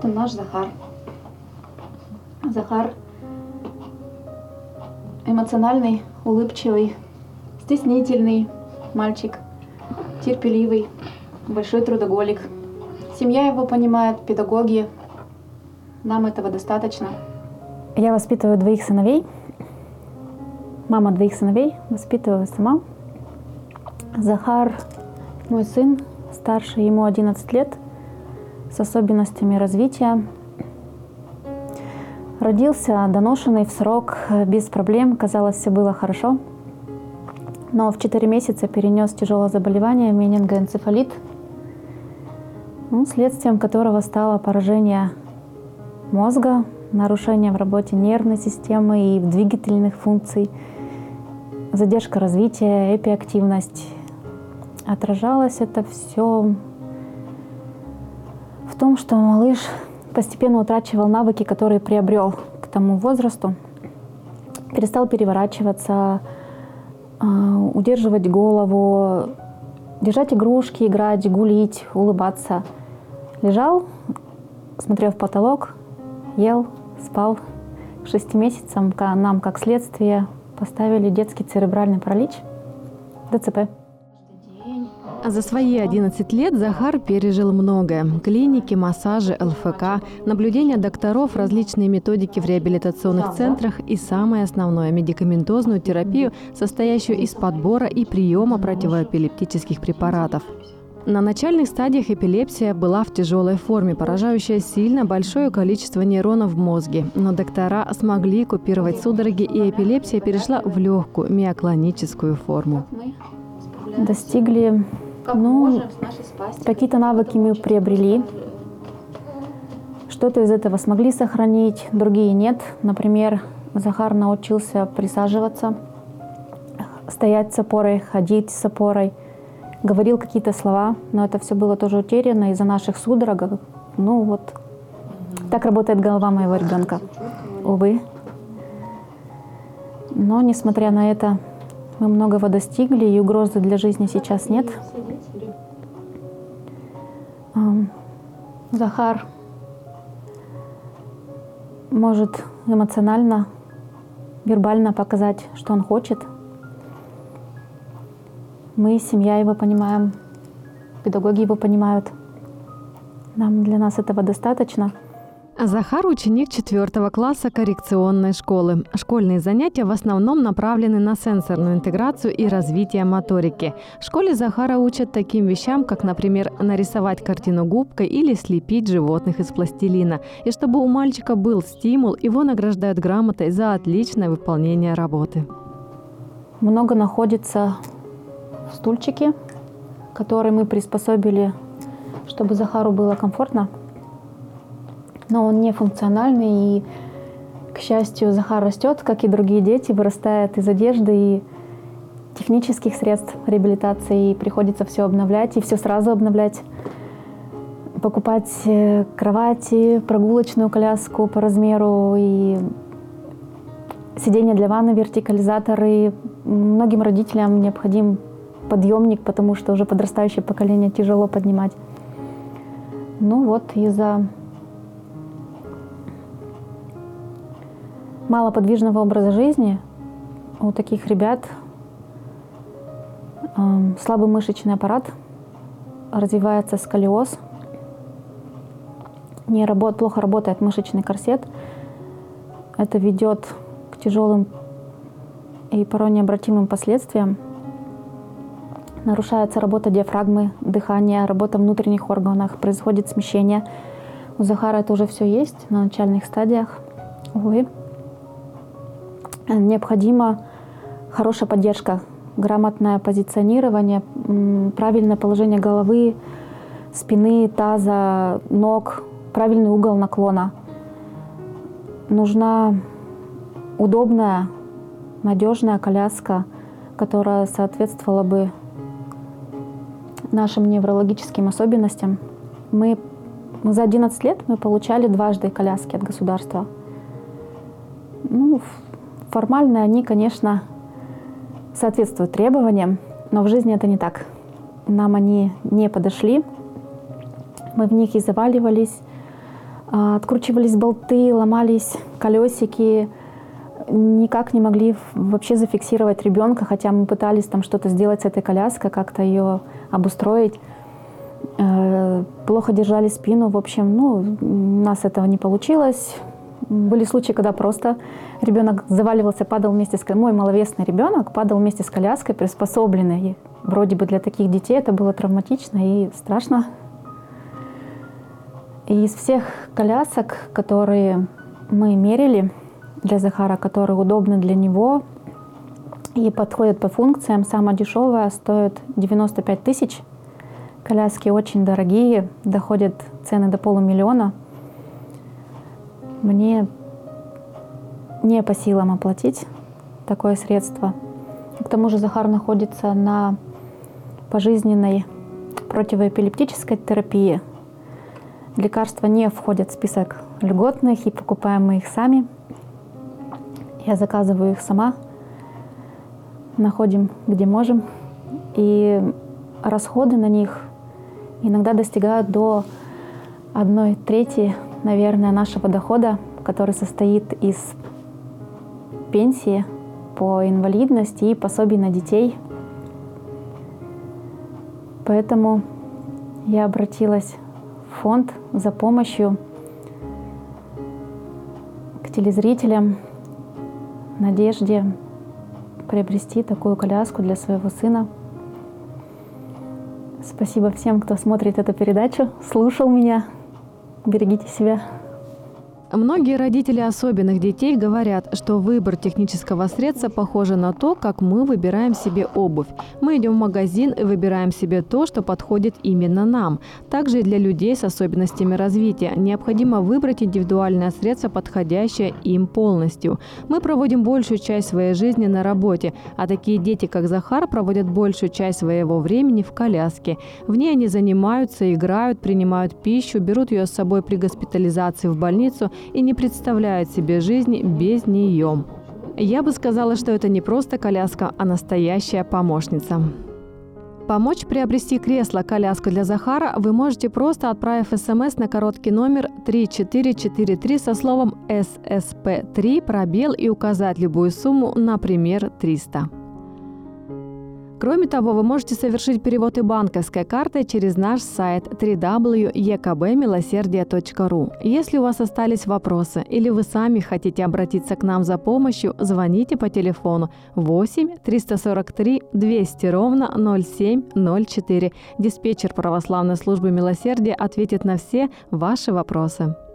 вот он наш Захар. Захар эмоциональный, улыбчивый, стеснительный мальчик, терпеливый, большой трудоголик. Семья его понимает, педагоги. Нам этого достаточно. Я воспитываю 2 сыновей. Мама 2 сыновей, воспитываю сама. Захар, мой сын, старший, ему 11 лет, с особенностями развития. Родился доношенный в срок, без проблем, казалось, все было хорошо. Но в 4 месяца перенес тяжелое заболевание, менингоэнцефалит, следствием которого стало поражение мозга, нарушение в работе нервной системы и двигательных функций, задержка развития, эпиактивность. Отражалось это все в том, что малыш постепенно утрачивал навыки, которые приобрел к тому возрасту, перестал переворачиваться, удерживать голову, держать игрушки, играть, гулить, улыбаться. Лежал, смотрел в потолок, ел, спал. К 6 месяцам нам, как следствие, поставили детский церебральный паралич, ДЦП. За свои 11 лет Захар пережил многое. Клиники, массажи, ЛФК, наблюдения докторов, различные методики в реабилитационных центрах и, самое основное, медикаментозную терапию, состоящую из подбора и приема противоэпилептических препаратов. На начальных стадиях эпилепсия была в тяжелой форме, поражающая сильно большое количество нейронов в мозге. Но доктора смогли купировать судороги, и эпилепсия перешла в легкую миоклоническую форму. Достигли, какие-то навыки мы приобрели. Что-то из этого смогли сохранить, другие нет. Например, Захар научился присаживаться, стоять с опорой, ходить с опорой. Говорил какие-то слова, но это все было тоже утеряно из-за наших судорог. Так работает голова моего ребенка, увы. Но, несмотря на это, мы многого достигли, и угрозы для жизни сейчас нет. Захар может эмоционально, вербально показать, что он хочет. Мы, семья, его понимаем, педагоги его понимают. Для нас этого достаточно. Захар – ученик 4 класса коррекционной школы. Школьные занятия в основном направлены на сенсорную интеграцию и развитие моторики. В школе Захара учат таким вещам, как, например, нарисовать картину губкой или слепить животных из пластилина. И чтобы у мальчика был стимул, его награждают грамотой за отличное выполнение работы. Много находится в стульчике, который мы приспособили, чтобы Захару было комфортно. Но он не функциональный, и, к счастью, Захар растет, как и другие дети, вырастает из одежды и технических средств реабилитации, и приходится все обновлять, и все сразу обновлять. Покупать кровати, прогулочную коляску по размеру, и сиденья для ванны, вертикализаторы. Многим родителям необходим подъемник, потому что уже подрастающее поколение тяжело поднимать. Из-за малоподвижного образа жизни у таких ребят слабый мышечный аппарат, развивается сколиоз, плохо работает мышечный корсет. Это ведет к тяжелым и порой необратимым последствиям. Нарушается работа диафрагмы, дыхание, работа внутренних органов, происходит смещение. У Захара это уже все есть на начальных стадиях. Увы. Необходима хорошая поддержка, грамотное позиционирование, правильное положение головы, спины, таза, ног, правильный угол наклона. Нужна удобная, надежная коляска, которая соответствовала бы нашим неврологическим особенностям. За 11 лет мы получали дважды коляски от государства. Формально они, конечно, соответствуют требованиям, но в жизни это не так. Нам они не подошли. Мы в них и заваливались. Откручивались болты, ломались колесики. Никак не могли вообще зафиксировать ребенка, хотя мы пытались там что-то сделать с этой коляской, как-то ее обустроить. Плохо держали спину. В общем, у нас этого не получилось. Были случаи, когда просто ребенок заваливался, падал вместе с коляской. Мой маловесный ребенок падал вместе с коляской, приспособленной. Вроде бы для таких детей это было травматично и страшно. И из всех колясок, которые мы мерили для Захара, которые удобны для него и подходят по функциям, самая дешевая стоит 95 тысяч. Коляски очень дорогие, доходят цены до $500 000. Мне не по силам оплатить такое средство. К тому же Захар находится на пожизненной противоэпилептической терапии. Лекарства не входят в список льготных, и покупаем мы их сами. Я заказываю их сама, находим где можем. И расходы на них иногда достигают до 1/3, наверное, нашего дохода, который состоит из пенсии по инвалидности и пособий на детей. Поэтому я обратилась в фонд за помощью к телезрителям в надежде приобрести такую коляску для своего сына. Спасибо всем, кто смотрит эту передачу, слушал меня. Берегите себя. Многие родители особенных детей говорят, что выбор технического средства похож на то, как мы выбираем себе обувь. Мы идем в магазин и выбираем себе то, что подходит именно нам. Также и для людей с особенностями развития необходимо выбрать индивидуальное средство, подходящее им полностью. Мы проводим большую часть своей жизни на работе, а такие дети, как Захар, проводят большую часть своего времени в коляске. В ней они занимаются, играют, принимают пищу, берут ее с собой при госпитализации в больницу и не представляют себе жизни без нее. Я бы сказала, что это не просто коляска, а настоящая помощница. Помочь приобрести кресло-коляску для Захара вы можете, просто отправив СМС на короткий номер 3443 со словом «ССП3» пробел и указать любую сумму, например, 300. Кроме того, вы можете совершить перевод и банковской картой через наш сайт www.ekbmiloserdие.ru. Если у вас остались вопросы или вы сами хотите обратиться к нам за помощью, звоните по телефону 8 343 200 0704. Диспетчер православной службы милосердия ответит на все ваши вопросы.